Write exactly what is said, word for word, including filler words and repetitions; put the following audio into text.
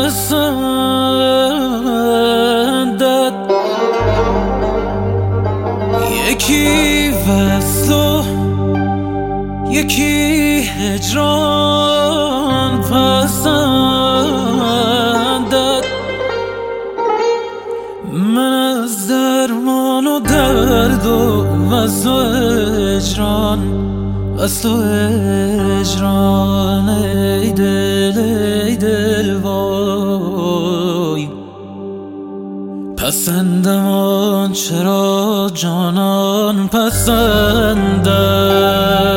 پسندد، یکی وصل و یکی هجران پسندد. من از درمان و درد و وصل و هجران، وصل و هجران، ای دل ای دل وای، پسندم آن چرا جانان پسندد.